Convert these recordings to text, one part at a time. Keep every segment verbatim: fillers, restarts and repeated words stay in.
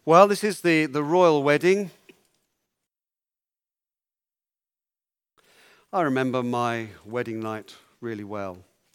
Well, this is the, the royal wedding. I remember my wedding night really well.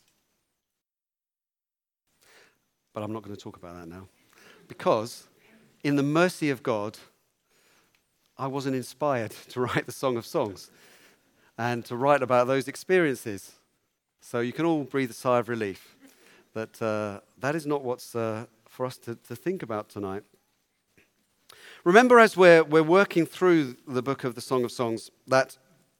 But I'm not going to talk about that now. Because in the mercy of God, I wasn't inspired to write the Song of Songs and to write about those experiences. So you can all breathe a sigh of relief that uh, that is not what's uh, for us to, to think about tonight. Remember, as we're, we're working through the book of the Song of Songs, that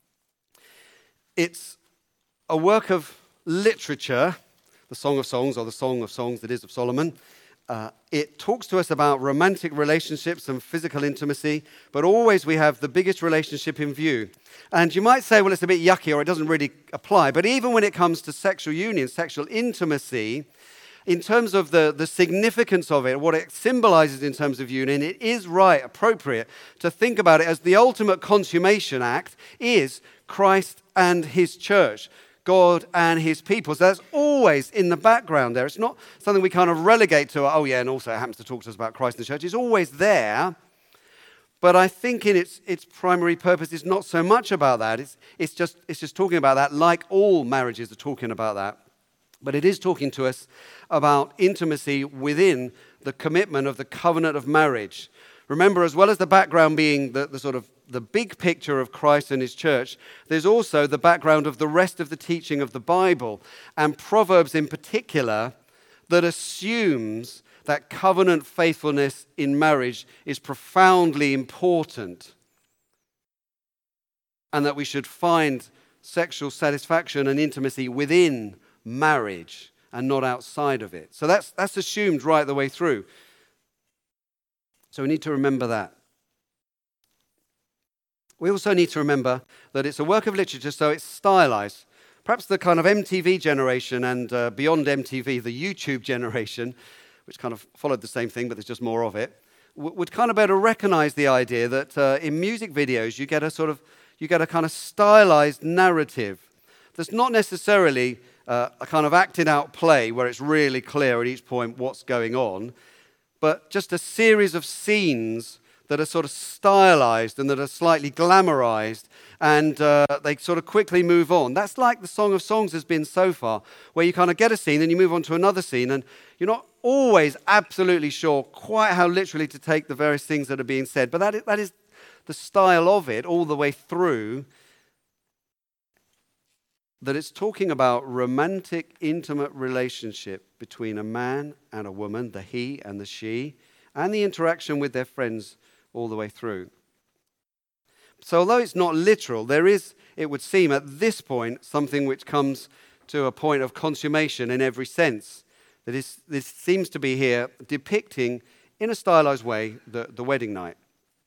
it's a work of literature, the Song of Songs, or the Song of Songs that is of Solomon. Uh, it talks to us about romantic relationships and physical intimacy, but always we have the biggest relationship in view. And you might say, well, it's a bit yucky or it doesn't really apply, but even when it comes to sexual union, sexual intimacy, in terms of the, the significance of it, what it symbolizes in terms of union, it is right, appropriate to think about it as the ultimate consummation act is Christ and his church, God and his people. So that's always in the background there. It's not something we kind of relegate to, oh yeah, and also it happens to talk to us about Christ and the church. It's always there. But I think in its its primary purpose is not so much about that. It's, it's, just, it's just talking about that, like all marriages are talking about that. But it is talking to us about intimacy within the commitment of the covenant of marriage. Remember, as well as the background being the, the sort of the big picture of Christ and his church, there's also the background of the rest of the teaching of the Bible, and Proverbs in particular, that assumes that covenant faithfulness in marriage is profoundly important, and that we should find sexual satisfaction and intimacy within marriage and not outside of it. So that's that's assumed right the way through. So we need to remember that. We also need to remember that it's a work of literature, so it's stylized. Perhaps the kind of M T V generation and uh, beyond M T V, the YouTube generation, which kind of followed the same thing, but there's just more of it, w- would kind of better recognize the idea that uh, in music videos you get a sort of, you get a kind of stylized narrative that's not necessarily uh, a kind of acted out play where it's really clear at each point what's going on, but just a series of scenes that are sort of stylized and that are slightly glamorized, and uh, they sort of quickly move on. That's like the Song of Songs has been so far, where you kind of get a scene and you move on to another scene, and you're not always absolutely sure quite how literally to take the various things that are being said, but that is, that is the style of it all the way through, that it's talking about romantic, intimate relationship between a man and a woman, the he and the she, and the interaction with their friends all the way through. So although it's not literal, there is, it would seem at this point, something which comes to a point of consummation in every sense. That is, this seems to be here depicting, in a stylized way, the, the wedding night.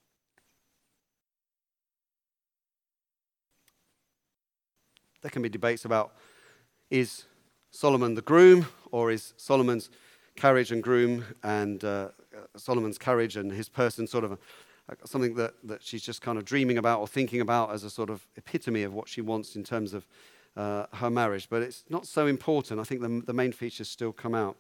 There can be debates about, is Solomon the groom, or is Solomon's carriage and groom and uh, Solomon's carriage and his person sort of a, something that, that she's just kind of dreaming about or thinking about as a sort of epitome of what she wants in terms of uh, her marriage. But it's not so important. I think the, the main features still come out.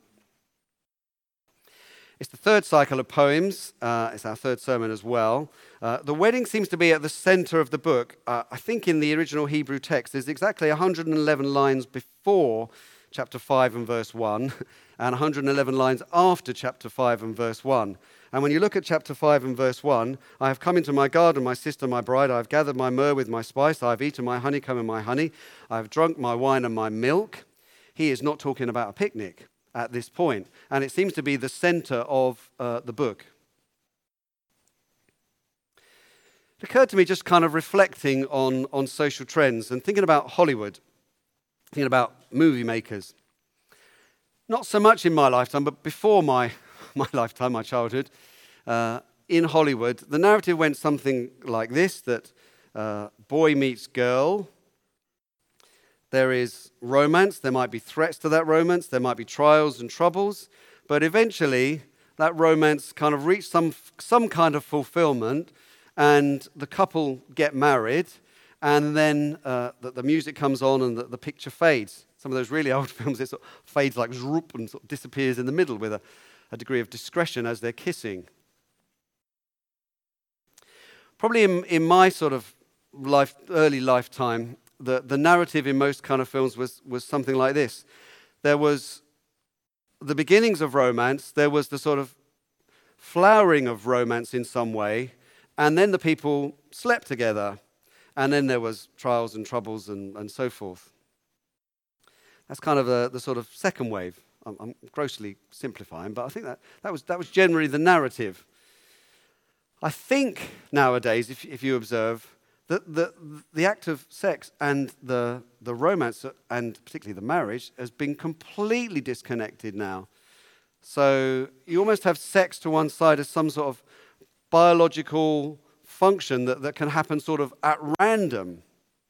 It's the third cycle of poems. Uh, it's our third sermon as well. Uh, the wedding seems to be at the center of the book. Uh, I think in the original Hebrew text, there's exactly one hundred eleven lines before chapter five and verse one, and one hundred eleven lines after chapter five and verse one. And when you look at chapter five and verse one, I have come into my garden, my sister, my bride. I have gathered my myrrh with my spice. I have eaten my honeycomb and my honey. I have drunk my wine and my milk. He is not talking about a picnic at this point, and it seems to be the center of uh, the book. It occurred to me just kind of reflecting on, on social trends and thinking about Hollywood, thinking about movie makers. Not so much in my lifetime, but before my, my lifetime, my childhood, uh, in Hollywood, the narrative went something like this, that uh, boy meets girl. There is romance, there might be threats to that romance, there might be trials and troubles, but eventually that romance kind of reached some some kind of fulfillment, and the couple get married, and then uh, the, the music comes on and the, the picture fades. Some of those really old films, it sort of fades like zhoop and sort of disappears in the middle with a, a degree of discretion as they're kissing. Probably in, in my sort of life, early lifetime, the, the narrative in most kind of films was, was something like this. There was the beginnings of romance, there was the sort of flowering of romance in some way, and then the people slept together, and then there was trials and troubles and, and so forth. That's kind of the, the sort of second wave. I'm, I'm grossly simplifying, but I think that, that, was, that was generally the narrative. I think nowadays, if, if you observe, that the, the act of sex and the, the romance, and particularly the marriage, has been completely disconnected now. So you almost have sex to one side as some sort of biological function that, that can happen sort of at random.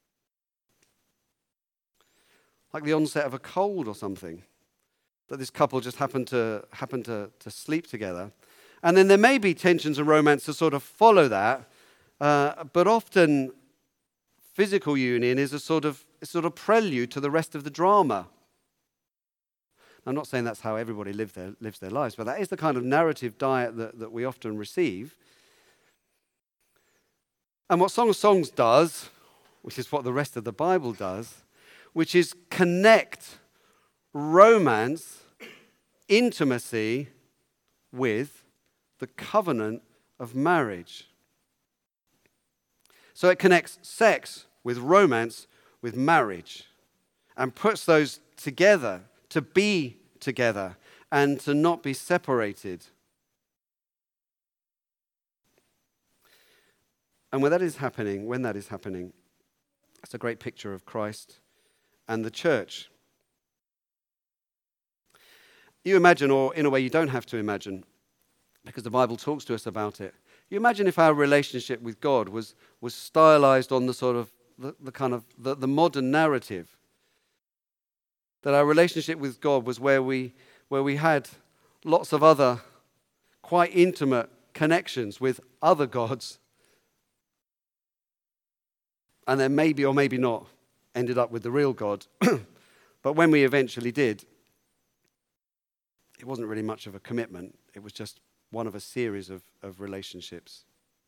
Like the onset of a cold or something. That this couple just happened to happen to, to sleep together. And then there may be tensions and romance to sort of follow that, uh, but often physical union is a sort of a sort of prelude to the rest of the drama. I'm not saying that's how everybody live their, lives their lives, but that is the kind of narrative diet that, that we often receive. And what Song of Songs does, which is what the rest of the Bible does, which is connect romance, intimacy with the covenant of marriage. So it connects sex with romance with marriage and puts those together to be together and to not be separated. And when that is happening, when that is happening, it's a great picture of Christ and the church. You imagine, or in a way you don't have to imagine, because the Bible talks to us about it. You imagine if our relationship with God was, was stylized on the sort of, the, the kind of, the, the modern narrative. That our relationship with God was where we, where we had lots of other quite intimate connections with other gods. And then maybe or maybe not ended up with the real God. But when we eventually did, it wasn't really much of a commitment. It was just one of a series of, of relationships.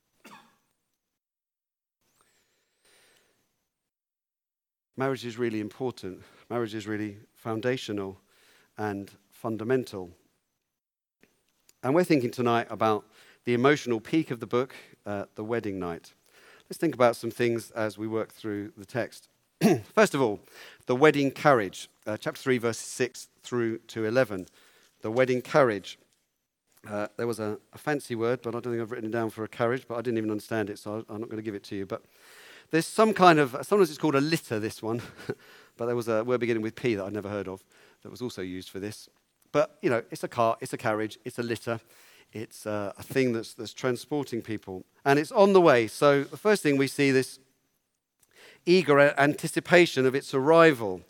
Marriage is really important. Marriage is really foundational and fundamental. And we're thinking tonight about the emotional peak of the book, uh, the wedding night. Let's think about some things as we work through the text. First of all, the wedding carriage, uh, chapter three, verses six through to eleven. The wedding carriage. Uh, there was a, a fancy word, but I don't think I've written it down for a carriage, but I didn't even understand it, so I'm not going to give it to you. But there's some kind of, sometimes it's called a litter, this one, but there was a word beginning with P that I'd never heard of that was also used for this. But, you know, it's a car, it's a carriage, it's a litter, it's uh, a thing that's, that's transporting people, and it's on the way. So the first thing we see, this eager anticipation of its arrival.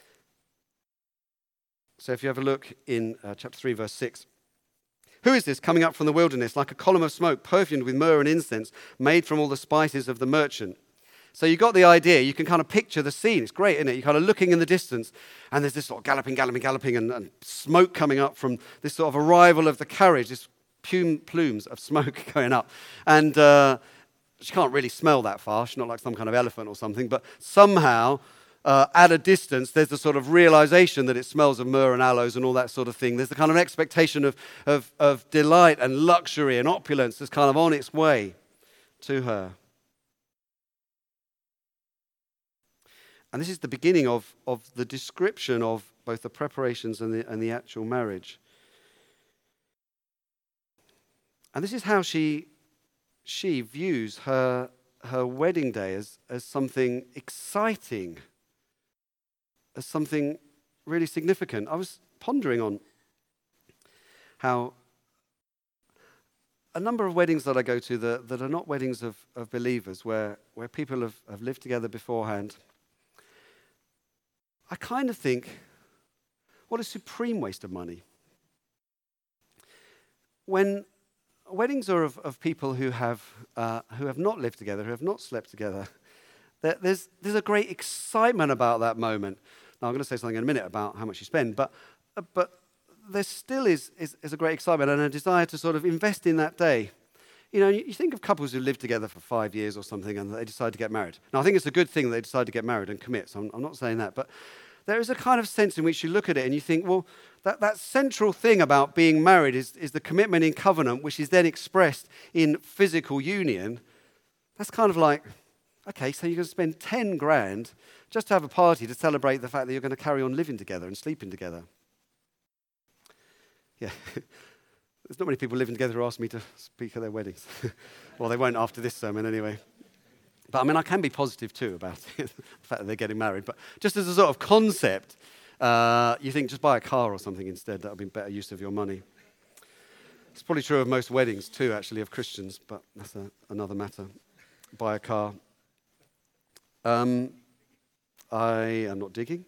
So if you have a look in uh, chapter three, verse six. Who is this coming up from the wilderness like a column of smoke perfumed with myrrh and incense made from all the spices of the merchant? So you got the idea. You can kind of picture the scene. It's great, isn't it? You're kind of looking in the distance and there's this sort of galloping, galloping, galloping and, and smoke coming up from this sort of arrival of the carriage, this plume, plumes of smoke going up. And uh, she can't really smell that far. She's not like some kind of elephant or something, but somehow Uh, at a distance, there's the sort of realization that it smells of myrrh and aloes and all that sort of thing. There's the kind of expectation of, of, of delight and luxury and opulence that's kind of on its way to her. And this is the beginning of, of the description of both the preparations and the, and the actual marriage. And this is how she, she views her, her wedding day as, as something exciting, as something really significant. I was pondering on how a number of weddings that I go to that, that are not weddings of, of believers, where, where people have, have lived together beforehand, I kind of think, what a supreme waste of money. When weddings are of, of people who have, uh, who have not lived together, who have not slept together, there, there's, there's a great excitement about that moment. Now, I'm going to say something in a minute about how much you spend, but uh, but there still is, is, is a great excitement and a desire to sort of invest in that day. You know, you think of couples who live together for five years or something and they decide to get married. Now, I think it's a good thing that they decide to get married and commit, so I'm, I'm not saying that. But there is a kind of sense in which you look at it and you think, well, that, that central thing about being married is, is the commitment in covenant, which is then expressed in physical union. That's kind of like, okay, so you're going to spend ten grand just to have a party to celebrate the fact that you're going to carry on living together and sleeping together. Yeah. There's not many people living together who ask me to speak at their weddings. Well, they won't after this sermon anyway. But I mean, I can be positive too about it, the fact that they're getting married. But just as a sort of concept, uh, you think just buy a car or something instead. That would be better use of your money. It's probably true of most weddings too, actually, of Christians. But that's a, another matter. Buy a car. Um, I am not digging.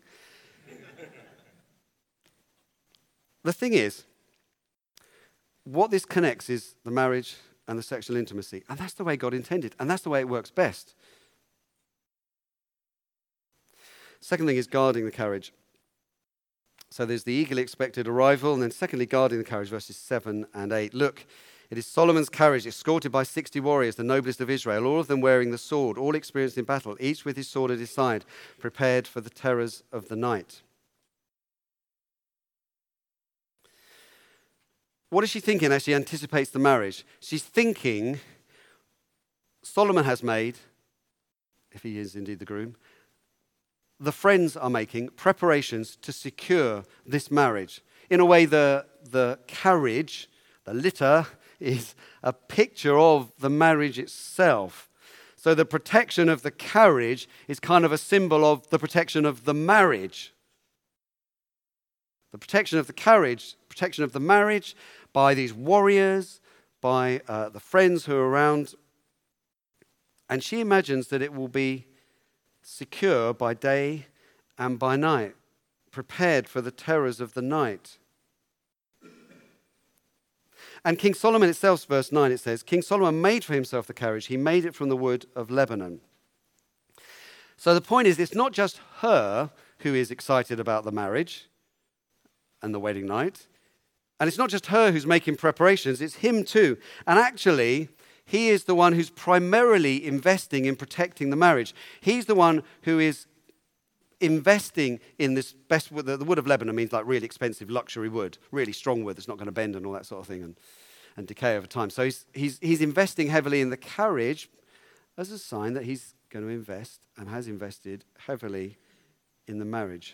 The thing is, what this connects is the marriage and the sexual intimacy. And that's the way God intended. And that's the way it works best. Second thing is guarding the carriage. So there's the eagerly expected arrival. And then secondly, guarding the carriage, verses seven and eight. Look, it is Solomon's carriage, escorted by sixty warriors, the noblest of Israel, all of them wearing the sword, all experienced in battle, each with his sword at his side, prepared for the terrors of the night. What is she thinking as she anticipates the marriage? She's thinking Solomon has made, if he is indeed the groom, the friends are making preparations to secure this marriage. In a way, the, the carriage, the litter, is a picture of the marriage itself. So the protection of the carriage is kind of a symbol of the protection of the marriage. The protection of the carriage, protection of the marriage, by these warriors, by uh, the friends who are around. And she imagines that it will be secure by day and by night, prepared for the terrors of the night. And King Solomon itself, verse nine, it says, King Solomon made for himself the carriage. He made it from the wood of Lebanon. So the point is, it's not just her who is excited about the marriage and the wedding night. And it's not just her who's making preparations, it's him too. And actually, he is the one who's primarily investing in protecting the marriage. He's the one who is investing in this best wood. The wood of Lebanon means like really expensive luxury wood, really strong wood that's not going to bend and all that sort of thing and, and decay over time. So he's, he's, he's investing heavily in the carriage as a sign that he's going to invest and has invested heavily in the marriage.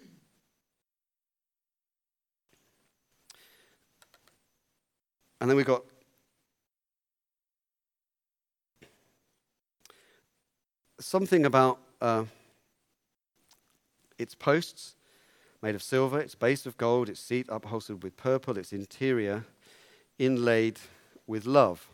And then we've got something about uh, its posts, made of silver, its base of gold, its seat upholstered with purple, its interior inlaid with love.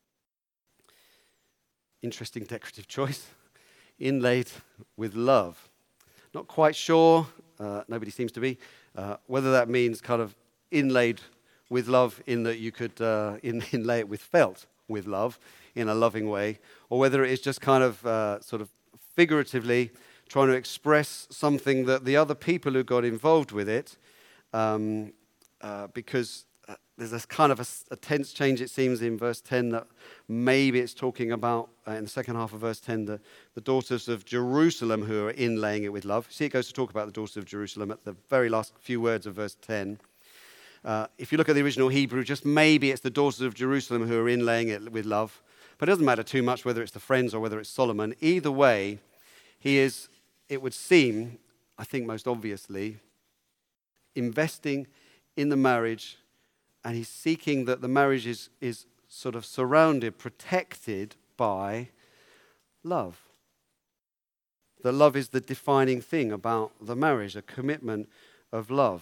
Interesting decorative choice. Inlaid with love. Not quite sure, uh, nobody seems to be, uh, whether that means kind of inlaid with love in that you could uh, in, inlay it with felt with love in a loving way, or whether it is just kind of uh, sort of figuratively trying to express something that the other people who got involved with it, um, uh, because uh, there's a kind of a, a tense change, it seems, in verse ten, that maybe it's talking about, uh, in the second half of verse ten, the, the daughters of Jerusalem who are inlaying it with love. See, it goes to talk about the daughters of Jerusalem at the very last few words of verse ten. Uh, if you look at the original Hebrew, just maybe it's the daughters of Jerusalem who are inlaying it with love. But it doesn't matter too much whether it's the friends or whether it's Solomon. Either way, he is, it would seem, I think most obviously, investing in the marriage, and he's seeking that the marriage is, is sort of surrounded, protected by love. That love is the defining thing about the marriage, a commitment of love,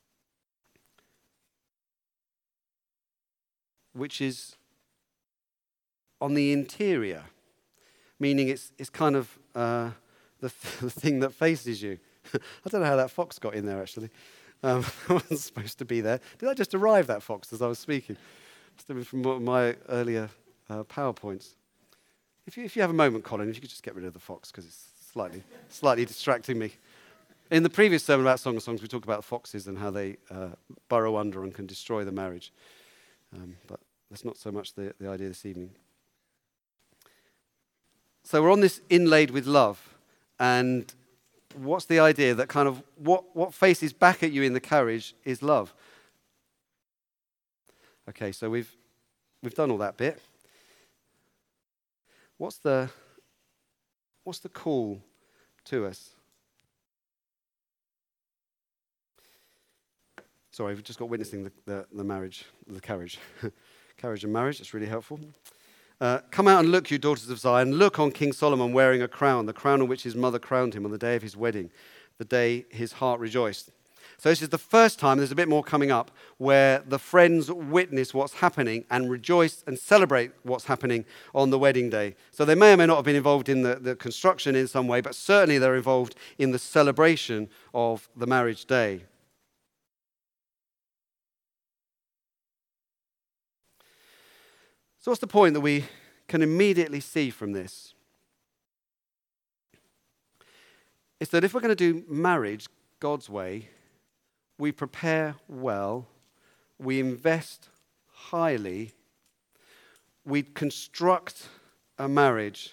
which is on the interior, meaning it's it's kind of uh, the, th- the thing that faces you. I don't know how that fox got in there, actually. Um, it wasn't supposed to be there. Did I just arrive, that fox, as I was speaking? Must have been from one of my earlier uh, PowerPoints. If you, if you have a moment, Colin, if you could just get rid of the fox, because it's slightly, slightly distracting me. In the previous sermon about Song of Songs, we talked about foxes and how they uh, burrow under and can destroy the marriage. Um, but that's not so much the, the idea this evening. So we're on this inlaid with love. And what's the idea? That kind of what, what faces back at you in the carriage is love. Okay, so we've we've done all that bit. What's the what's the call to us? Sorry, we've just got witnessing the, the, the marriage, the carriage. Carriage and marriage, that's really helpful. Uh, Come out and look, you daughters of Zion. Look on King Solomon wearing a crown, the crown on which his mother crowned him on the day of his wedding, the day his heart rejoiced. So this is the first time, there's a bit more coming up, where the friends witness what's happening and rejoice and celebrate what's happening on the wedding day. So they may or may not have been involved in the, the construction in some way, but certainly they're involved in the celebration of the marriage day. So what's the point that we can immediately see from this? It's that if we're going to do marriage God's way, we prepare well, we invest highly, we construct a marriage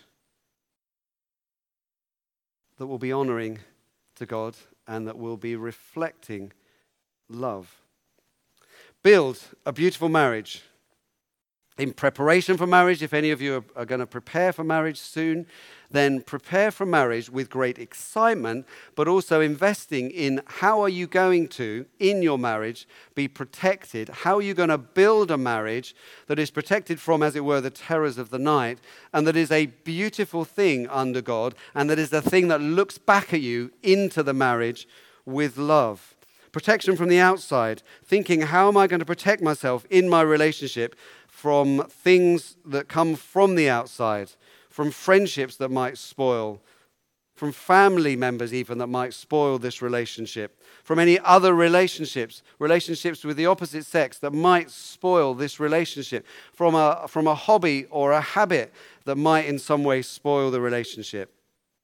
that will be honoring to God and that will be reflecting love. Build a beautiful marriage. In preparation for marriage, if any of you are, are going to prepare for marriage soon, then prepare for marriage with great excitement, but also investing in how are you going to, in your marriage, be protected? How are you going to build a marriage that is protected from, as it were, the terrors of the night, and that is a beautiful thing under God, and that is the thing that looks back at you into the marriage with love? Protection from the outside, thinking, how am I going to protect myself in my relationship from things that come from the outside, from friendships that might spoil, from family members even that might spoil this relationship, from any other relationships, relationships with the opposite sex that might spoil this relationship, from a, from a hobby or a habit that might in some way spoil the relationship.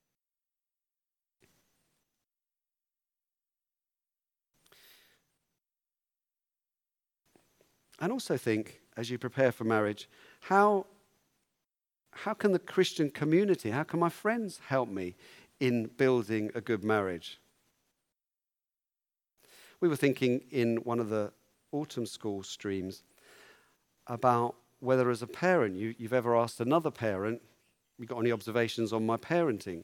And also think, as you prepare for marriage, how, how can the Christian community, how can my friends help me in building a good marriage? We were thinking in one of the autumn school streams about whether as a parent you, you've ever asked another parent, you got any observations on my parenting?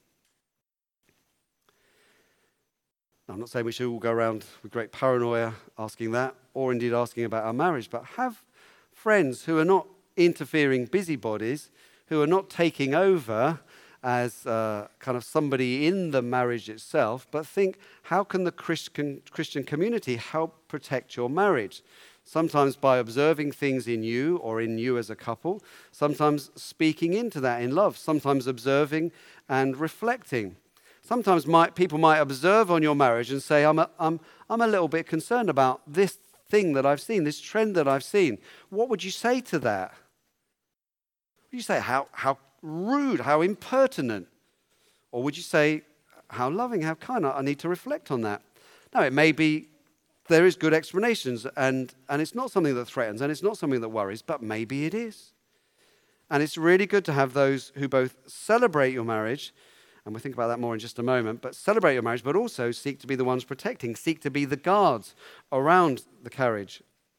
I'm not saying we should all go around with great paranoia asking that, or indeed asking about our marriage, but have friends who are not interfering busybodies, who are not taking over as uh, kind of somebody in the marriage itself, but think, how can the Christian, Christian community help protect your marriage? Sometimes by observing things in you or in you as a couple, sometimes speaking into that in love, sometimes observing and reflecting. Sometimes might, people might observe on your marriage and say, I'm a, I'm, I'm a little bit concerned about this thing that I've seen, this trend that I've seen. What would you say to that? Would you say, how, how rude, how impertinent? Or would you say, how loving, how kind? I need to reflect on that. No, it may be there is good explanations, and, and it's not something that threatens, and it's not something that worries, but maybe it is. And it's really good to have those who both celebrate your marriage, and we'll think about that more in just a moment, but celebrate your marriage, but also seek to be the ones protecting, seek to be the guards around the carriage.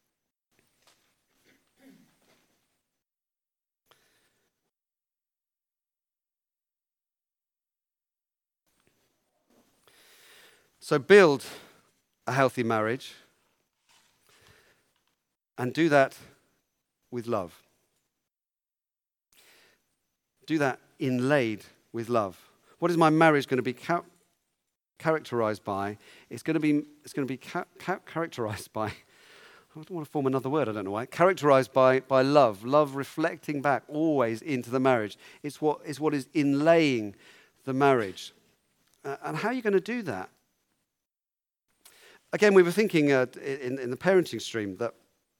So build a healthy marriage and do that with love. Do that inlaid with love. What is my marriage going to be ca- characterized by? It's going to be, it's going to be ca- ca- characterized by, I don't want to form another word, I don't know why, characterized by, by love. Love reflecting back always into the marriage. It's what is what is inlaying the marriage. Uh, and how are you going to do that? Again, we were thinking uh, in, in the parenting stream that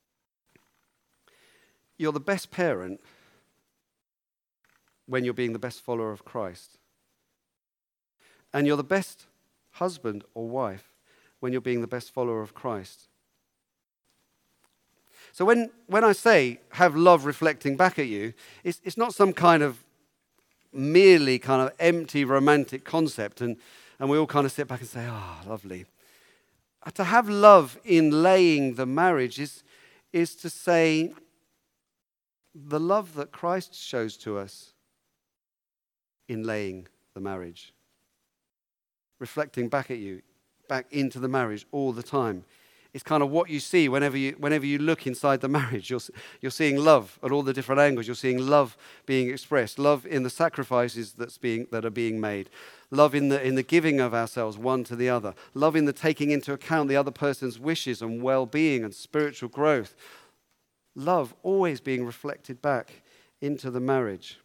you're the best parent when you're being the best follower of Christ. And you're the best husband or wife when you're being the best follower of Christ. So when, when I say have love reflecting back at you, it's, it's not some kind of merely kind of empty romantic concept, and, and we all kind of sit back and say, oh, lovely. Uh, To have love in laying the marriage is, is to say the love that Christ shows to us in laying the marriage, reflecting back at you, back into the marriage all the time. It's kind of what you see whenever you whenever you look inside the marriage. You're, you're seeing love at all the different angles. You're seeing love being expressed, love in the sacrifices that's being that are being made, love in the in the giving of ourselves one to the other, love in the taking into account the other person's wishes and well-being and spiritual growth. Love always being reflected back into the marriage.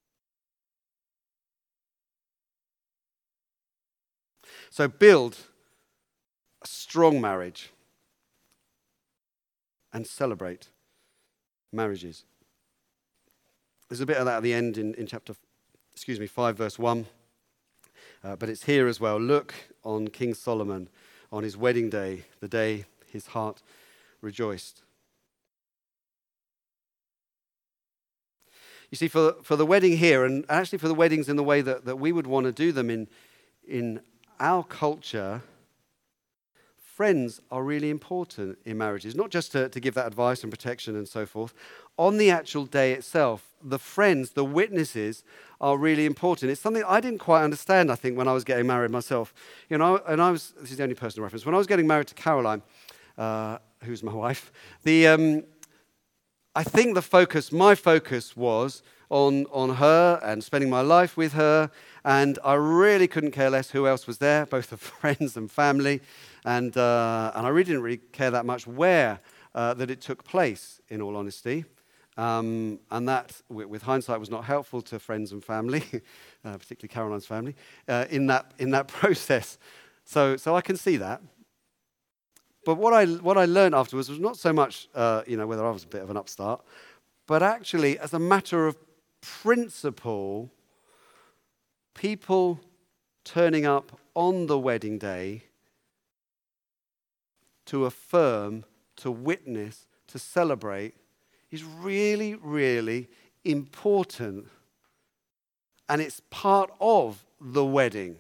So build a strong marriage and celebrate marriages. There's a bit of that at the end in, in chapter, excuse me, five, verse one. Uh, but it's here as well. Look on King Solomon on his wedding day, the day his heart rejoiced. You see, for, for the wedding here, and actually for the weddings in the way that, that we would want to do them in, in our culture, friends are really important in marriages, not just to, to give that advice and protection and so forth. On the actual day itself, the friends, the witnesses are really important. It's something I didn't quite understand, I think, when I was getting married myself. You know, and I was, this is the only personal reference, when I was getting married to Caroline, uh, who's my wife, the um, I think the focus, my focus was on, on her and spending my life with her, and I really couldn't care less who else was there, both the friends and family. And uh, and I really didn't really care that much where uh, that it took place, in all honesty. Um, and that, with, with hindsight, was not helpful to friends and family, uh, particularly Caroline's family, uh, in that in that process. So so I can see that. But what I what I learned afterwards was not so much uh, you know whether I was a bit of an upstart, but actually as a matter of principle, people turning up on the wedding day to affirm, to witness, to celebrate is really, really important. And it's part of the wedding.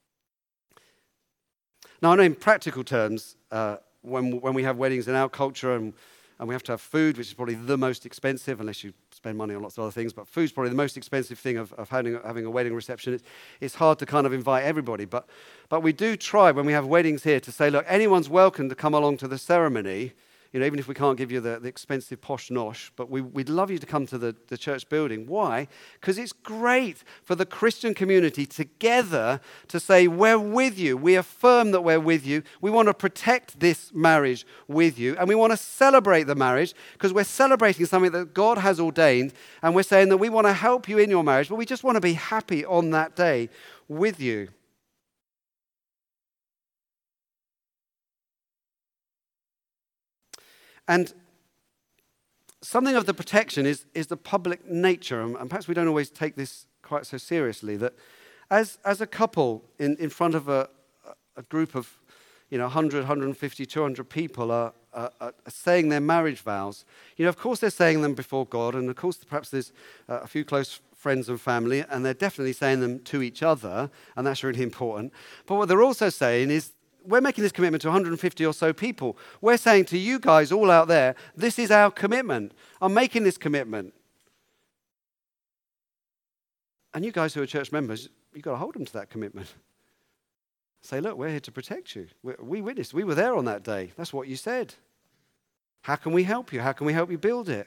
Now, I know in practical terms, uh, when when we have weddings in our culture and, and we have to have food, which is probably the most expensive, unless you spend money on lots of other things, but food's probably the most expensive thing of, of having, having a wedding reception. It's, it's hard to kind of invite everybody, but, but we do try when we have weddings here to say, look, anyone's welcome to come along to the ceremony, you know, even if we can't give you the, the expensive posh nosh, but we, we'd love you to come to the, the church building. Why? Because it's great for the Christian community together to say, we're with you. We affirm that we're with you. We want to protect this marriage with you. And we want to celebrate the marriage because we're celebrating something that God has ordained. And we're saying that we want to help you in your marriage, but we just want to be happy on that day with you. And something of the protection is, is the public nature, and perhaps we don't always take this quite so seriously, that as, as a couple in, in front of a, a group of you know, one hundred, one hundred fifty, two hundred people are, are, are saying their marriage vows, you know, of course they're saying them before God, and of course perhaps there's uh, a few close friends and family, and they're definitely saying them to each other, and that's really important. But what they're also saying is, we're making this commitment to one hundred fifty or so people. We're saying to you guys all out there, this is our commitment. I'm making this commitment. And you guys who are church members, you've got to hold them to that commitment. Say, look, we're here to protect you. We, we witnessed. We were there on that day. That's what you said. How can we help you? How can we help you build it?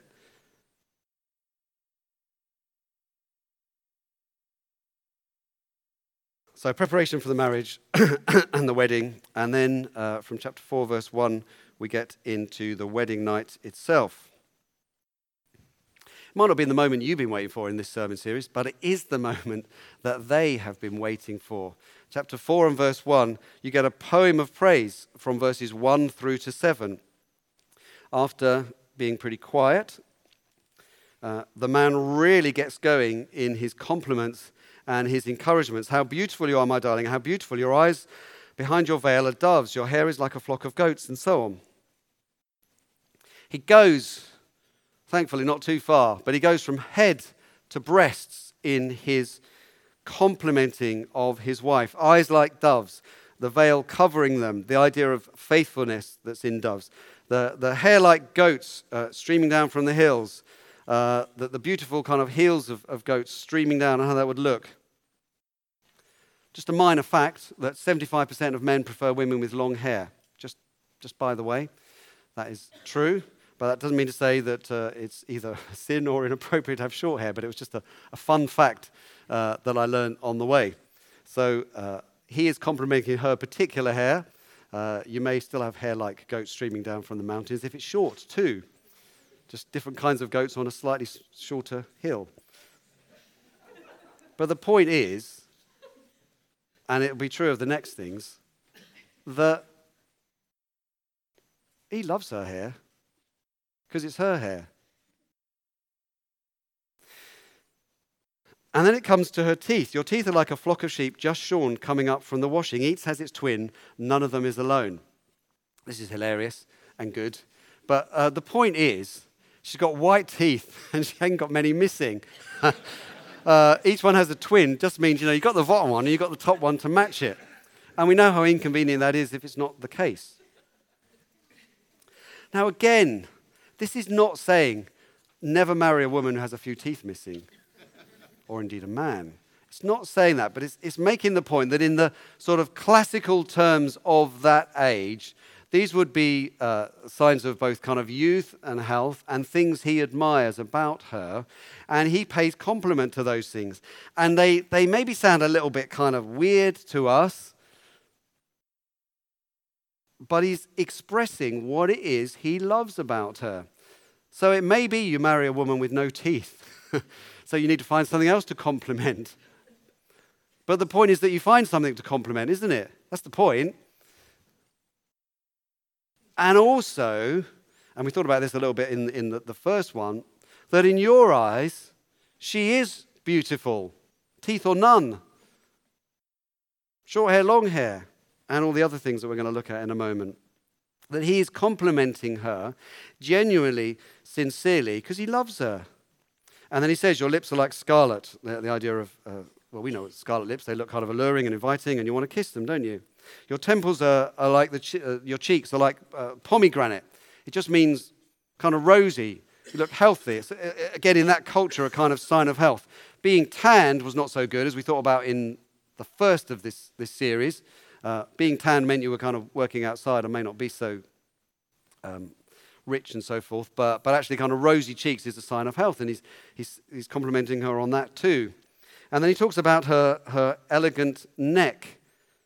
So preparation for the marriage and the wedding. And then uh, from chapter four, verse one, we get into the wedding night itself. It might not have been the moment you've been waiting for in this sermon series, but it is the moment that they have been waiting for. Chapter four and verse one, you get a poem of praise from verses one through to seven. After being pretty quiet, uh, the man really gets going in his compliments and his encouragements. How beautiful you are, my darling. How beautiful. Your eyes behind your veil are doves. Your hair is like a flock of goats, and so on. He goes, thankfully not too far, but he goes from head to breasts in his complimenting of his wife. Eyes like doves, the veil covering them, the idea of faithfulness that's in doves. The, the hair like goats uh, streaming down from the hills, uh, the, the beautiful kind of heels of, of goats streaming down and how that would look. Just a minor fact that seventy-five percent of men prefer women with long hair. Just, just by the way, that is true. But that doesn't mean to say that uh, it's either a sin or inappropriate to have short hair, but it was just a, a fun fact uh, that I learned on the way. So uh, he is complimenting her particular hair. Uh, you may still have hair like goats streaming down from the mountains if it's short too. Just different kinds of goats on a slightly shorter hill. But the point is, and it will be true of the next things, that he loves her hair. Because it's her hair. And then it comes to her teeth. Your teeth are like a flock of sheep just shorn coming up from the washing. Each has its twin. None of them is alone. This is hilarious and good. But uh, the point is, she's got white teeth and she hasn't got many missing. uh, each one has a twin. Just means, you know, you've got the bottom one and you've got the top one to match it. And we know how inconvenient that is if it's not the case. Now again, this is not saying never marry a woman who has a few teeth missing, or indeed a man. It's not saying that, but it's, it's making the point that in the sort of classical terms of that age, these would be uh, signs of both kind of youth and health and things he admires about her, and he pays compliment to those things. And they, they maybe sound a little bit kind of weird to us, but he's expressing what it is he loves about her. So it may be you marry a woman with no teeth. So you need to find something else to compliment. But the point is that you find something to compliment, isn't it? That's the point. And also, and we thought about this a little bit in, in the, the first one, that in your eyes, she is beautiful. Teeth or none. Short hair, long hair. And all the other things that we're going to look at in a moment. That he is complimenting her genuinely, sincerely, because he loves her. And then he says, your lips are like scarlet. The, the idea of, uh, well, we know scarlet lips. They look kind of alluring and inviting, and you want to kiss them, don't you? Your temples are, are like, the che- uh, your cheeks are like uh, pomegranate. It just means kind of rosy. You look healthy. It's, uh, again, in that culture, a kind of sign of health. Being tanned was not so good, as we thought about in the first of this, this series. Uh, being tan meant you were kind of working outside and may not be so um, rich and so forth, but, but actually kind of rosy cheeks is a sign of health, and he's, he's, he's complimenting her on that too. And then he talks about her, her elegant neck.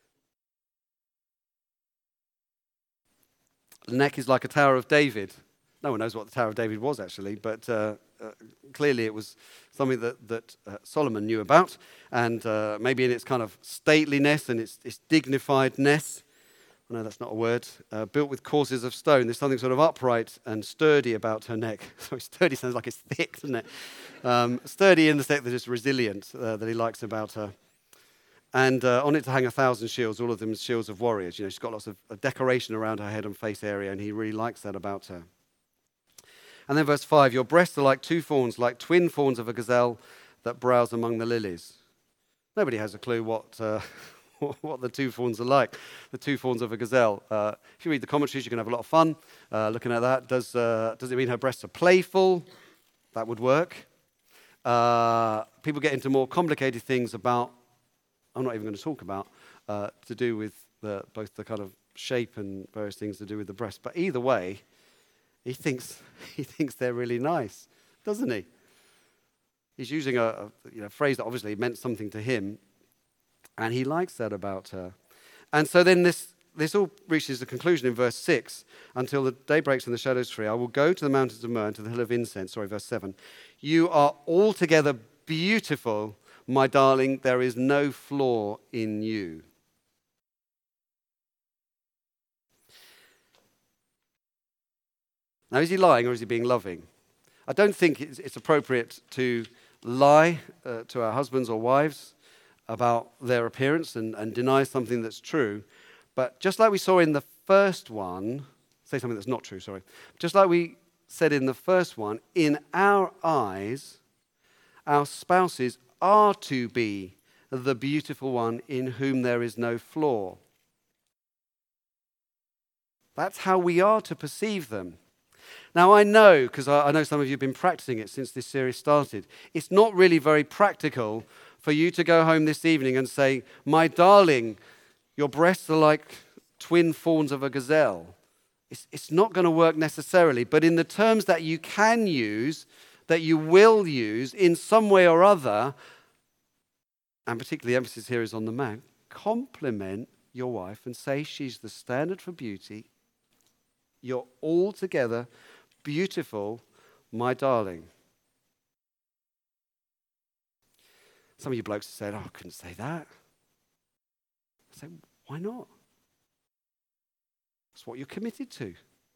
The neck is like a Tower of David. No one knows what the Tower of David was actually, but uh, uh, clearly it was something that, that uh, Solomon knew about, and uh, maybe in its kind of stateliness and its, its dignifiedness. I know that's not a word. Uh, built with courses of stone. There's something sort of upright and sturdy about her neck. Sorry, sturdy sounds like it's thick, doesn't it? Um, sturdy in the sense that it's resilient, uh, that he likes about her. And uh, on it to hang a thousand shields, all of them shields of warriors. You know, she's got lots of, of decoration around her head and face area, and he really likes that about her. And then verse five, your breasts are like two fawns, like twin fawns of a gazelle that browse among the lilies. Nobody has a clue what uh, what the two fawns are like, the two fawns of a gazelle. Uh, if you read the commentaries, you can have a lot of fun uh, looking at that. Does, uh, does it mean her breasts are playful? That would work. Uh, people get into more complicated things about, I'm not even going to talk about, uh, to do with the, both the kind of shape and various things to do with the breast. But either way, he thinks he thinks they're really nice, doesn't he? He's using a, a you know, phrase that obviously meant something to him, and he likes that about her. And so then this, this all reaches the conclusion in verse six. Until the day breaks and the shadows free, I will go to the mountains of myrrh and to the hill of incense. Sorry, verse seven. You are altogether beautiful, my darling. There is no flaw in you. Now, is he lying or is he being loving? I don't think it's, it's appropriate to lie uh, to our husbands or wives about their appearance and, and deny something that's true. But just like we saw in the first one, say something that's not true, sorry. Just like we said in the first one, in our eyes, our spouses are to be the beautiful one in whom there is no flaw. That's how we are to perceive them. Now, I know, because I know some of you have been practicing it since this series started, it's not really very practical for you to go home this evening and say, my darling, your breasts are like twin fawns of a gazelle. It's, it's not going to work necessarily, but in the terms that you can use, that you will use in some way or other, and particularly emphasis here is on the man, compliment your wife and say she's the standard for beauty. You're altogether beautiful, my darling. Some of you blokes have said, oh, I couldn't say that. I say, why not? It's what you're committed to.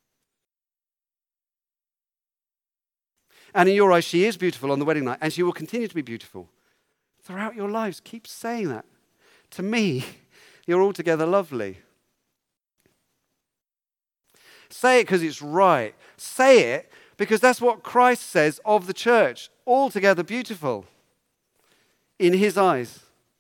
And in your eyes, she is beautiful on the wedding night, and she will continue to be beautiful throughout your lives. Keep saying that. To me, you're altogether lovely. Say it because it's right. Say it because that's what Christ says of the church. Altogether beautiful in his eyes.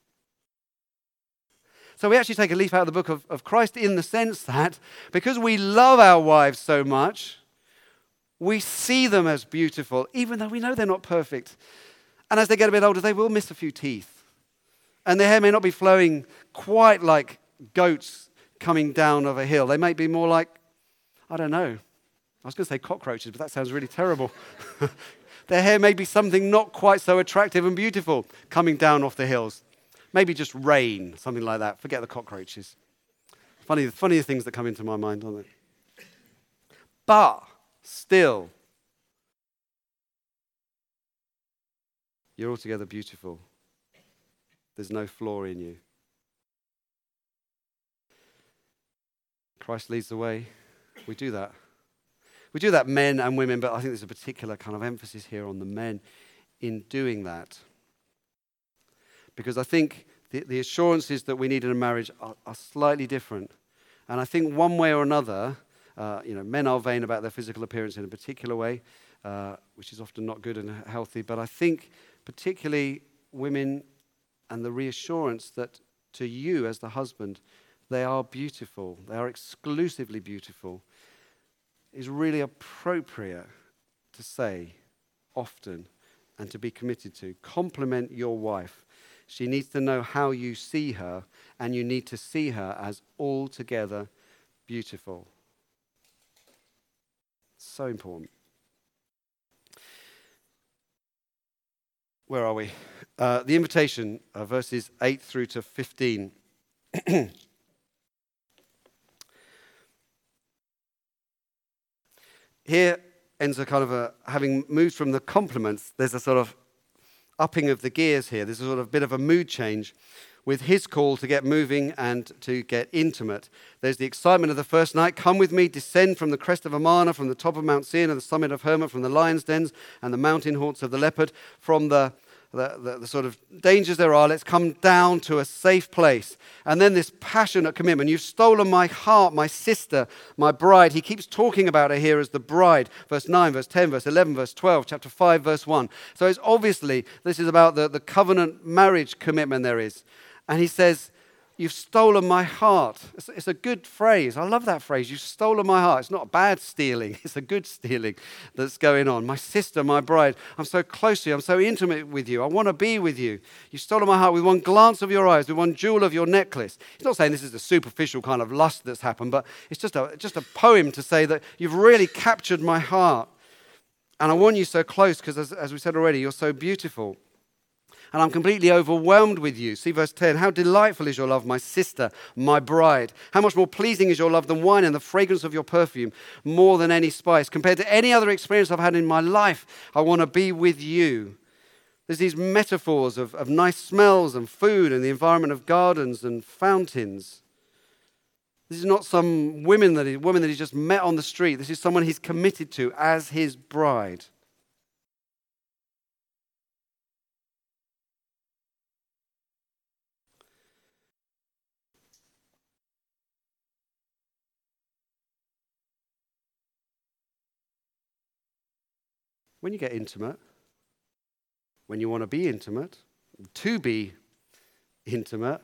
So we actually take a leaf out of the book of, of Christ in the sense that because we love our wives so much, we see them as beautiful, even though we know they're not perfect. And as they get a bit older, they will miss a few teeth. And their hair may not be flowing quite like goats coming down of a hill. They may be more like, I don't know. I was going to say cockroaches, but that sounds really terrible. Their hair may be something not quite so attractive and beautiful coming down off the hills. Maybe just rain, something like that. Forget the cockroaches. Funny, funny things that come into my mind, aren't they? But still, you're altogether beautiful. There's no flaw in you. Christ leads the way. We do that. We do that, men and women, but I think there's a particular kind of emphasis here on the men in doing that. Because I think the, the assurances that we need in a marriage are, are slightly different. And I think one way or another, uh, you know, men are vain about their physical appearance in a particular way, uh, which is often not good and healthy. But I think particularly women and the reassurance that to you as the husband, they are beautiful, they are exclusively beautiful, is really appropriate to say often and to be committed to. Compliment your wife. She needs to know how you see her, and you need to see her as altogether beautiful. So important. Where are we? Uh, the invitation, uh, verses eight through to fifteen. Here ends a kind of a, having moved from the compliments, there's a sort of upping of the gears here. There's a sort of bit of a mood change with his call to get moving and to get intimate. There's the excitement of the first night. Come with me, descend from the crest of Amana, from the top of Mount Sion and the summit of Hermon, from the lion's dens and the mountain haunts of the leopard, from the The, the, the sort of dangers there are. Let's come down to a safe place. And then this passionate commitment. You've stolen my heart, my sister, my bride. He keeps talking about her here as the bride. Verse nine, verse ten, verse eleven, verse twelve, chapter five, verse one. So it's obviously, this is about the, the covenant marriage commitment there is. And he says, you've stolen my heart. It's, it's a good phrase. I love that phrase. You've stolen my heart. It's not a bad stealing. It's a good stealing that's going on. My sister, my bride, I'm so close to you. I'm so intimate with you. I want to be with you. You've stolen my heart with one glance of your eyes, with one jewel of your necklace. He's not saying this is a superficial kind of lust that's happened, but it's just a, just a poem to say that you've really captured my heart. And I want you so close because, as, as we said already, you're so beautiful. And I'm completely overwhelmed with you. See verse ten. How delightful is your love, my sister, my bride. How much more pleasing is your love than wine, and the fragrance of your perfume more than any spice. Compared to any other experience I've had in my life, I want to be with you. There's these metaphors of, of nice smells and food and the environment of gardens and fountains. This is not some woman that he, woman that he's just met on the street. This is someone he's committed to as his bride. when you get intimate, when you want to be intimate, to be intimate,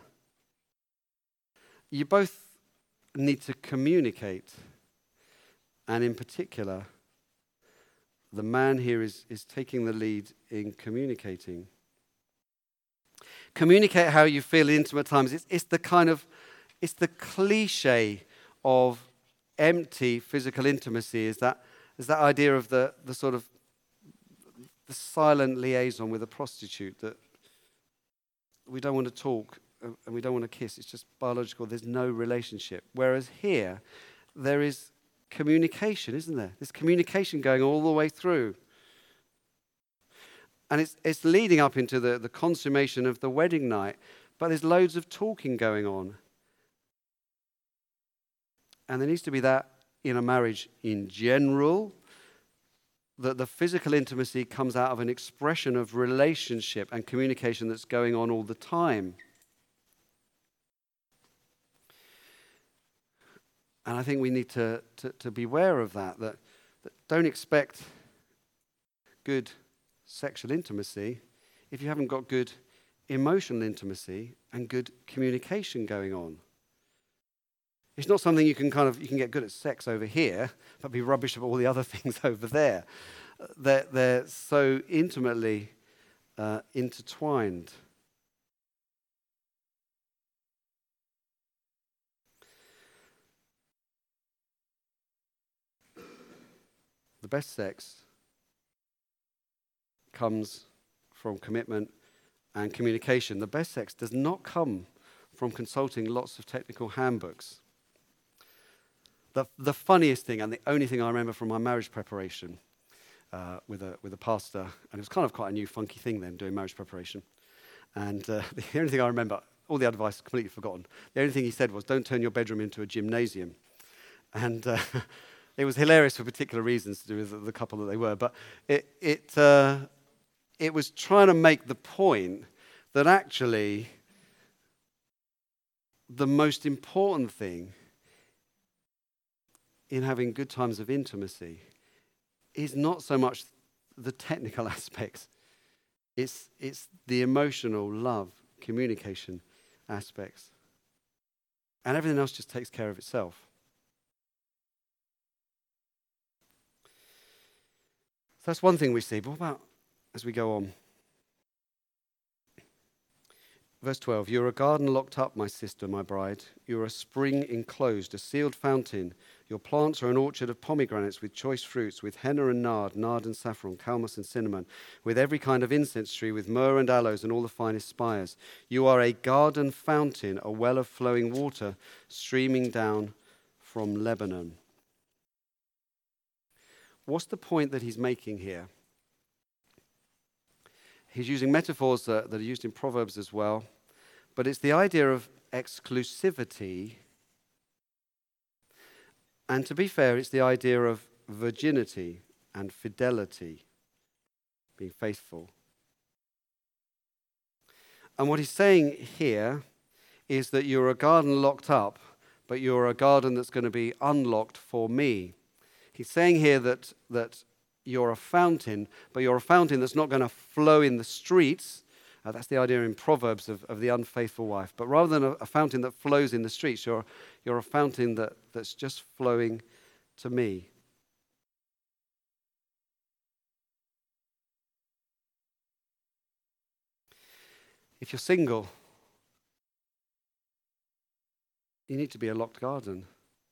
you both need to communicate. And in particular, the man here is, is taking the lead in communicating. Communicate how you feel in intimate times. It's, it's the kind of, it's the cliche of empty physical intimacy, is that, is that idea of the, the sort of the silent liaison with a prostitute, that we don't want to talk and we don't want to kiss. It's just biological. There's no relationship. Whereas here, there is communication, isn't there? There's communication going all the way through. And it's it's leading up into the, the consummation of the wedding night, but there's loads of talking going on. And there needs to be that in a marriage in general, that the physical intimacy comes out of an expression of relationship and communication that's going on all the time. And I think we need to, to, to beware of that, that, that don't expect good sexual intimacy if you haven't got good emotional intimacy and good communication going on. It's not something you can kind of, you can get good at sex over here, but be rubbish about all the other things over there. They're, they're so intimately uh, intertwined. The best sex comes from commitment and communication. The best sex does not come from consulting lots of technical handbooks. The, the funniest thing, and the only thing I remember from my marriage preparation uh, with a with a pastor, and it was kind of quite a new funky thing then, doing marriage preparation. And uh, the only thing I remember, all the advice is completely forgotten. The only thing he said was, don't turn your bedroom into a gymnasium. And uh, it was hilarious for particular reasons to do with the couple that they were. But it it uh, it was trying to make the point that actually the most important thing in having good times of intimacy is not so much the technical aspects. It's, it's the emotional, love, communication aspects. And everything else just takes care of itself. So that's one thing we see. But what about as we go on? Verse twelve, you're a garden locked up, my sister, my bride. You're a spring enclosed, a sealed fountain. Your plants are an orchard of pomegranates with choice fruits, with henna and nard, nard and saffron, calmus and cinnamon, with every kind of incense tree, with myrrh and aloes and all the finest spires. You are a garden fountain, a well of flowing water, streaming down from Lebanon. What's the point that he's making here? He's using metaphors that, that are used in Proverbs as well, but it's the idea of exclusivity. And to be fair, it's the idea of virginity and fidelity, being faithful. And what he's saying here is that you're a garden locked up, but you're a garden that's going to be unlocked for me. He's saying here that, that you're a fountain, but you're a fountain that's not going to flow in the streets. Uh, that's the idea in Proverbs of, of the unfaithful wife. But rather than a, a fountain that flows in the streets, you're, you're a fountain that, that's just flowing to me. If you're single, you need to be a locked garden.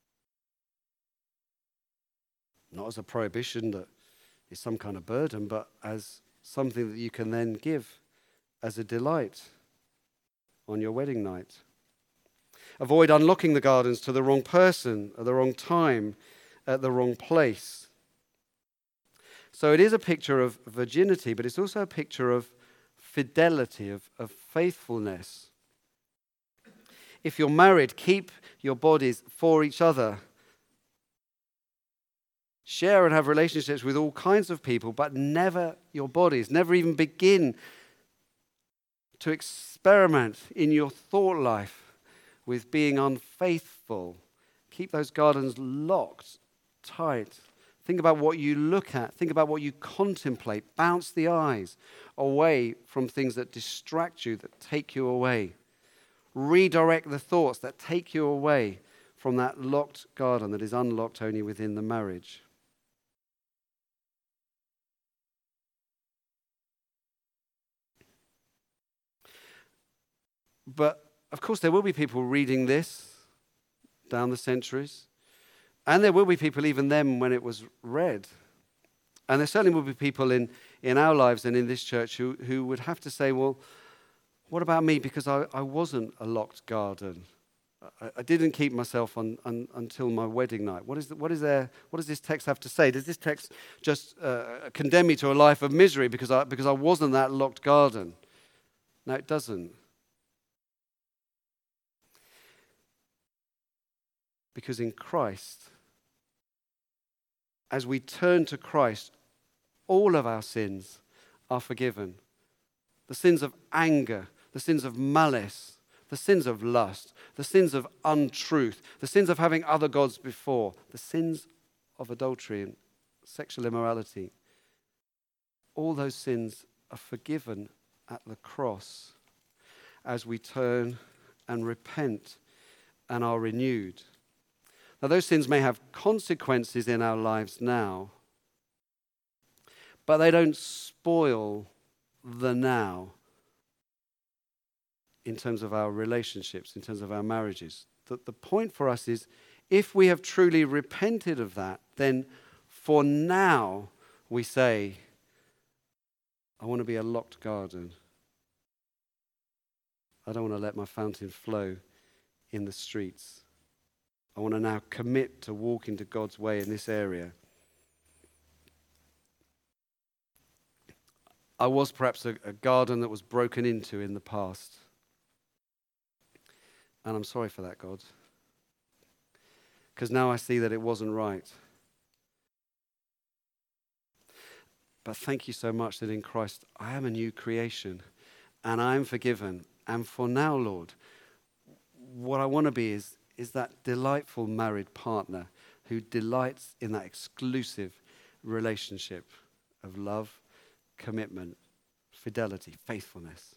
Not as a prohibition that is some kind of burden, but as something that you can then give as a delight on your wedding night. Avoid unlocking the gardens to the wrong person at the wrong time, at the wrong place. So it is a picture of virginity, but it's also a picture of fidelity, of, of faithfulness. If you're married, keep your bodies for each other. Share and have relationships with all kinds of people, but never your bodies. Never even begin to experiment in your thought life with being unfaithful. Keep those gardens locked, tight. Think about what you look at. Think about what you contemplate. Bounce the eyes away from things that distract you, that take you away. Redirect the thoughts that take you away from that locked garden that is unlocked only within the marriage. But, of course, there will be people reading this down the centuries. And there will be people even then when it was read. And there certainly will be people in, in our lives and in this church who, who would have to say, well, what about me? Because I, I wasn't a locked garden. I, I didn't keep myself on, on, until my wedding night. What is, the, what, is there, what does this text have to say? Does this text just uh, condemn me to a life of misery because I, because I wasn't that locked garden? No, it doesn't. Because in Christ, as we turn to Christ, all of our sins are forgiven. The sins of anger, the sins of malice, the sins of lust, the sins of untruth, the sins of having other gods before, the sins of adultery and sexual immorality. All those sins are forgiven at the cross as we turn and repent and are renewed. Now, those sins may have consequences in our lives now, but they don't spoil the now in terms of our relationships, in terms of our marriages. The, the point for us is, if we have truly repented of that, then for now we say, I want to be a locked garden. I don't want to let my fountain flow in the streets. I want to now commit to walk into God's way in this area. I was perhaps a, a garden that was broken into in the past. And I'm sorry for that, God. Because now I see that it wasn't right. But thank you so much that in Christ I am a new creation and I am forgiven. And for now, Lord, what I want to be is is that delightful married partner who delights in that exclusive relationship of love, commitment, fidelity, faithfulness.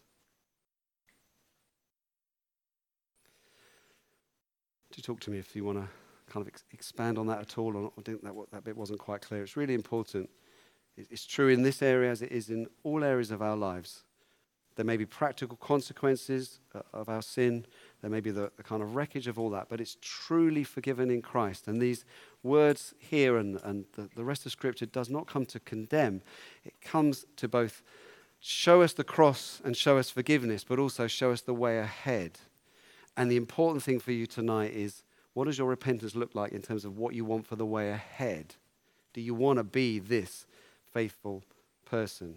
Do talk to me if you want to kind of ex- expand on that at all, or I think that, that bit wasn't quite clear. It's really important. It's true in this area as it is in all areas of our lives. There may be practical consequences of our sin. There may be the, the kind of wreckage of all that, but it's truly forgiven in Christ. And these words here and, and the, the rest of Scripture does not come to condemn. It comes to both show us the cross and show us forgiveness, but also show us the way ahead. And the important thing for you tonight is, what does your repentance look like in terms of what you want for the way ahead? Do you want to be this faithful person?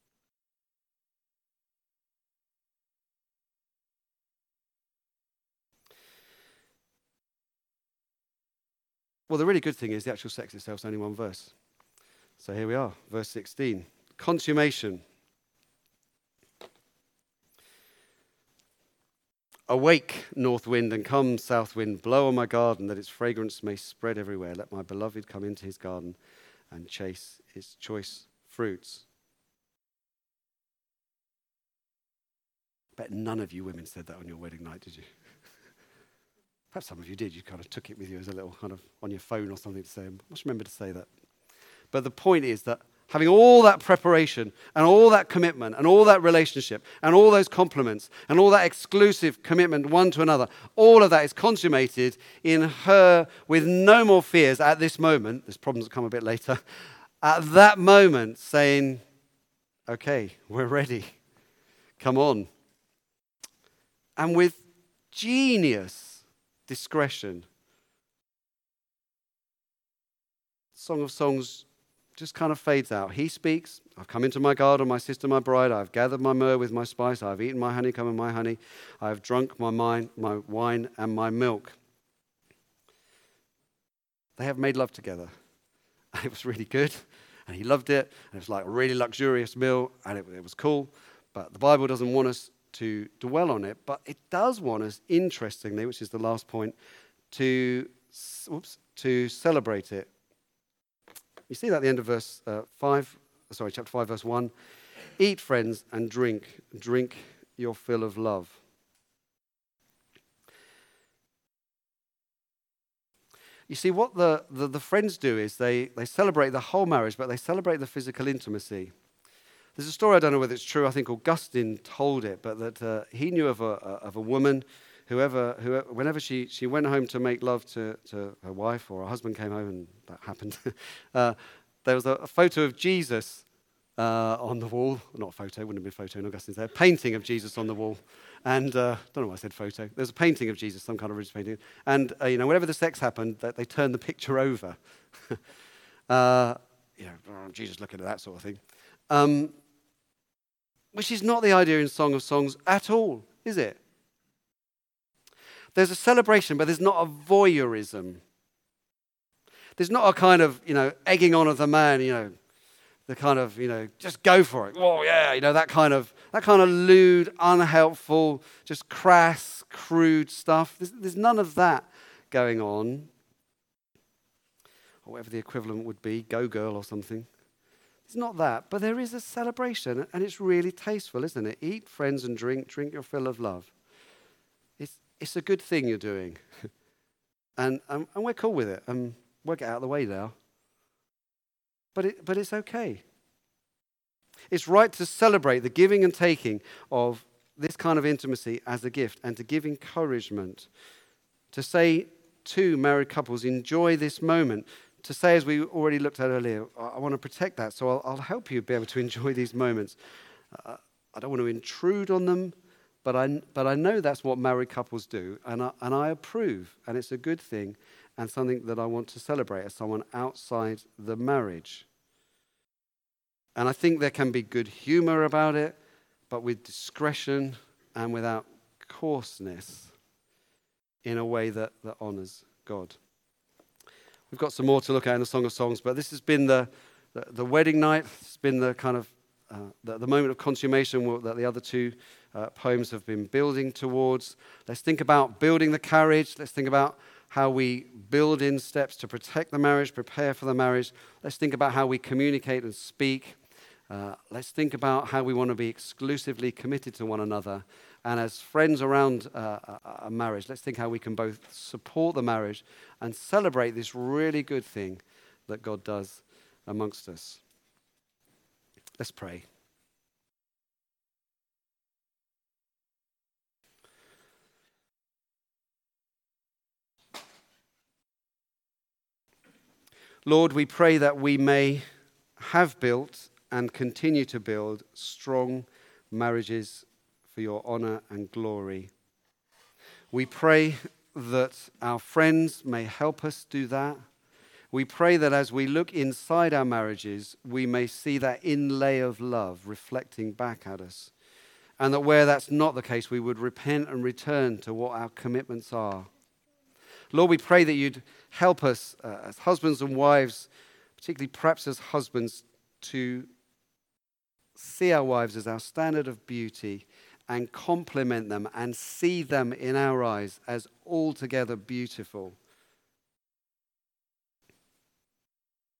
Well, the really good thing is the actual sex itself is only one verse. So here we are, verse sixteen. Consummation. Awake, north wind, and come, south wind. Blow on my garden, that its fragrance may spread everywhere. Let my beloved come into his garden and chase its choice fruits. Bet none of you women said that on your wedding night, did you? Perhaps some of you did. You kind of took it with you as a little kind of on your phone or something to say. I must remember to say that. But the point is that having all that preparation and all that commitment and all that relationship and all those compliments and all that exclusive commitment one to another, all of that is consummated in her with no more fears at this moment. There's problems that come a bit later. At that moment saying, okay, we're ready. Come on. And with genius discretion, Song of Songs just kind of fades out. He speaks, I've come into my garden, my sister, my bride, I've gathered my myrrh with my spice, I've eaten my honeycomb and my honey, I have drunk my wine, my wine and my milk. They have made love together. And it was really good, and he loved it, and it was like a really luxurious meal, and it, it was cool. But the Bible doesn't want us to dwell on it, but it does want us, interestingly, which is the last point, to, oops, to celebrate it. You see that at the end of verse uh, five, sorry, chapter five, verse one. Eat, friends, and drink. Drink your fill of love. You see, what the, the, the friends do is they, they celebrate the whole marriage, but they celebrate the physical intimacy. There's a story, I don't know whether it's true, I think Augustine told it, but that uh, he knew of a, of a woman, whoever, whoever, whenever she, she went home to make love to, to her wife, or her husband came home, and that happened, uh, there was a, a photo of Jesus uh, on the wall. Not a photo, it wouldn't have been a photo in Augustine's there. A painting of Jesus on the wall. And I uh, don't know why I said photo. There's a painting of Jesus, some kind of religious painting. And, uh, you know, whenever the sex happened, that they turned the picture over. uh, you know, oh, Jesus looking at that sort of thing. Um, which is not the idea in Song of Songs at all, is it? There's a celebration, but there's not a voyeurism. There's not a kind of, you know, egging on of the man, you know, the kind of, you know, just go for it. Oh, yeah, you know, that kind of, that kind of lewd, unhelpful, just crass, crude stuff. There's, there's none of that going on. Or whatever the equivalent would be, go girl or something. It's not that, but there is a celebration, and it's really tasteful, isn't it? Eat, friends, and drink. Drink your fill of love. It's it's a good thing you're doing. and, and and we're cool with it. And we'll get out of the way now. But it, but it's okay. It's right to celebrate the giving and taking of this kind of intimacy as a gift, and to give encouragement. To say to married couples, enjoy this moment. To say, as we already looked at earlier, I want to protect that, so I'll, I'll help you be able to enjoy these moments. Uh, I don't want to intrude on them, but I, but I know that's what married couples do, and I, and I approve, and it's a good thing, and something that I want to celebrate as someone outside the marriage. And I think there can be good humor about it, but with discretion and without coarseness, in a way that, that honors God. We've got some more to look at in the Song of Songs, but this has been the, the, the wedding night. It's been the kind of uh, the, the moment of consummation that the other two uh, poems have been building towards. Let's think about building the carriage. Let's think about how we build in steps to protect the marriage, prepare for the marriage. Let's think about how we communicate and speak. Uh, let's think about how we want to be exclusively committed to one another. And as friends around uh, a marriage, let's think how we can both support the marriage and celebrate this really good thing that God does amongst us. Let's pray. Lord, we pray that we may have built and continue to build strong marriages for your honor and glory. We pray that our friends may help us do that. We pray that as we look inside our marriages, we may see that inlay of love reflecting back at us. And that where that's not the case, we would repent and return to what our commitments are. Lord, we pray that you'd help us uh, as husbands and wives, particularly perhaps as husbands, to see our wives as our standard of beauty and compliment them and see them in our eyes as altogether beautiful.